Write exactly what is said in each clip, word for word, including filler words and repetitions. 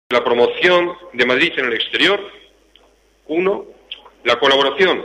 La promoción de Madrid en el exterior, uno, la colaboración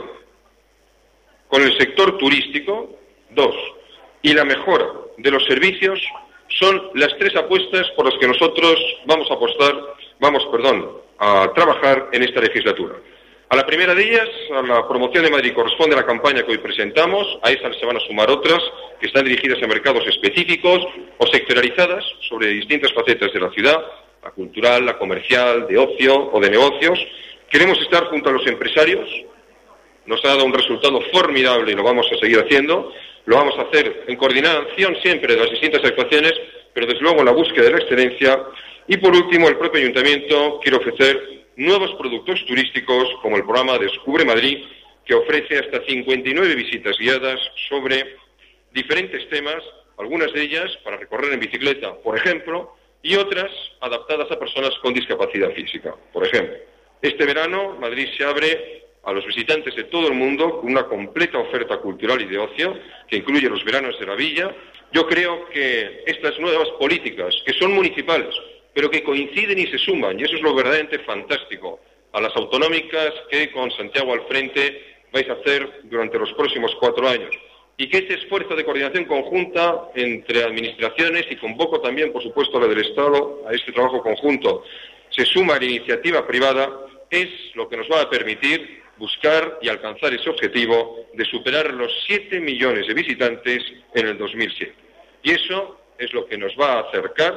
con el sector turístico, dos, y la mejora de los servicios son las tres apuestas por las que nosotros vamos a apostar, vamos, perdón, a trabajar en esta legislatura. A la primera de ellas, a la promoción de Madrid, corresponde la campaña que hoy presentamos. A esa se van a sumar otras que están dirigidas a mercados específicos o sectorializadas sobre distintas facetas de la ciudad, la cultural, la comercial, de ocio o de negocios. Queremos estar junto a los empresarios. Nos ha dado un resultado formidable y lo vamos a seguir haciendo. Lo vamos a hacer en coordinación siempre de las distintas actuaciones, pero desde luego en la búsqueda de la excelencia. Y por último, el propio Ayuntamiento quiere ofrecer nuevos productos turísticos como el programa Descubre Madrid, que ofrece hasta cincuenta y nueve visitas guiadas sobre diferentes temas, algunas de ellas para recorrer en bicicleta, por ejemplo, y otras adaptadas a personas con discapacidad física. Por ejemplo, este verano Madrid se abre a los visitantes de todo el mundo con una completa oferta cultural y de ocio que incluye los veranos de la Villa. Yo creo que estas nuevas políticas, que son municipales, pero que coinciden y se suman, y eso es lo verdaderamente fantástico, a las autonómicas que con Santiago al frente vais a hacer durante los próximos cuatro años. Y que este esfuerzo de coordinación conjunta entre administraciones, y convoco también, por supuesto, a la del Estado, a este trabajo conjunto, se suma a la iniciativa privada, es lo que nos va a permitir buscar y alcanzar ese objetivo de superar los siete millones de visitantes en el dos mil siete. Y eso es lo que nos va a acercar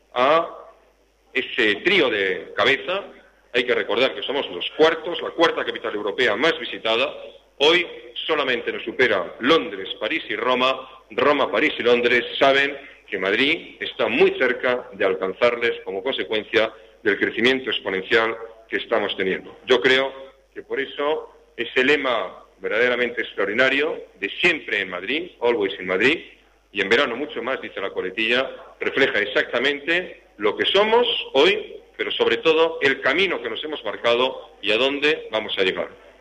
a ese trío de cabeza. Hay que recordar que somos los cuartos, la cuarta capital europea más visitada. Hoy solamente nos supera Londres, París y Roma. Roma, París y Londres saben que Madrid está muy cerca de alcanzarles como consecuencia del crecimiento exponencial que estamos teniendo. Yo creo que por eso ese lema verdaderamente extraordinario de siempre en Madrid, always in Madrid, y en verano mucho más, dice la coletilla, refleja exactamente lo que somos hoy, pero sobre todo el camino que nos hemos marcado y a dónde vamos a llegar.